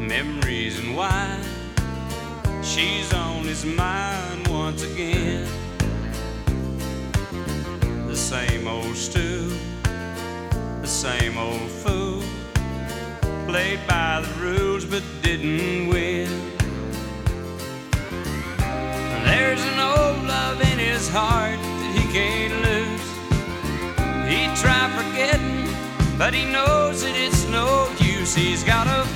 memories and why she's on his mind once again. The same old stew, the same old fool, played by the rules but didn't win. There's an old love in his heart that he can't lose. He tried forgetting, but he knows that it's no use. He's got a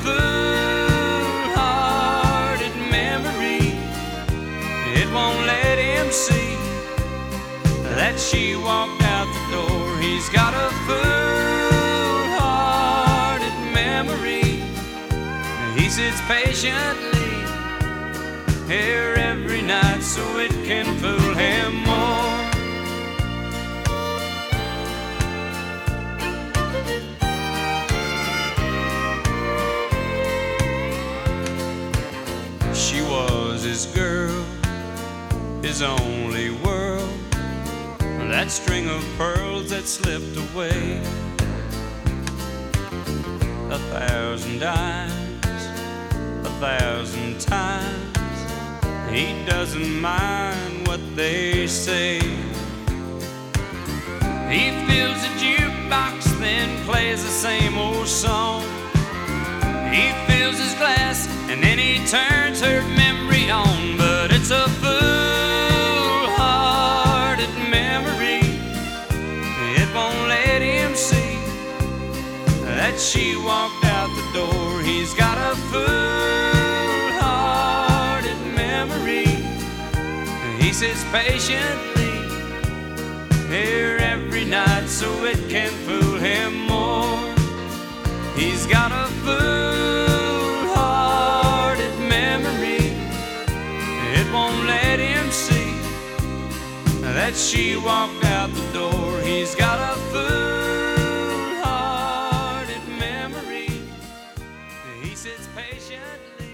fool-hearted memory. It won't let him see that she walked out the door. He's got a fool-hearted memory. He sits patiently here every night so it can fool him more. She was his girl, his only world, that string of pearls that slipped away. 1,000 dimes, 1,000 times, he doesn't mind what they say. He fills a jukebox, then plays the same old song. He fills his glass, and then he turns her memory on. But it's a fool-hearted memory. It won't let him see that she walked out the door. He's got a fool-hearted memory. He sits patiently here every night so it can fool him more. He's got a fool-hearted memory. It won't let him see that she walked out the door. He's got a fool-hearted memory. He sits patiently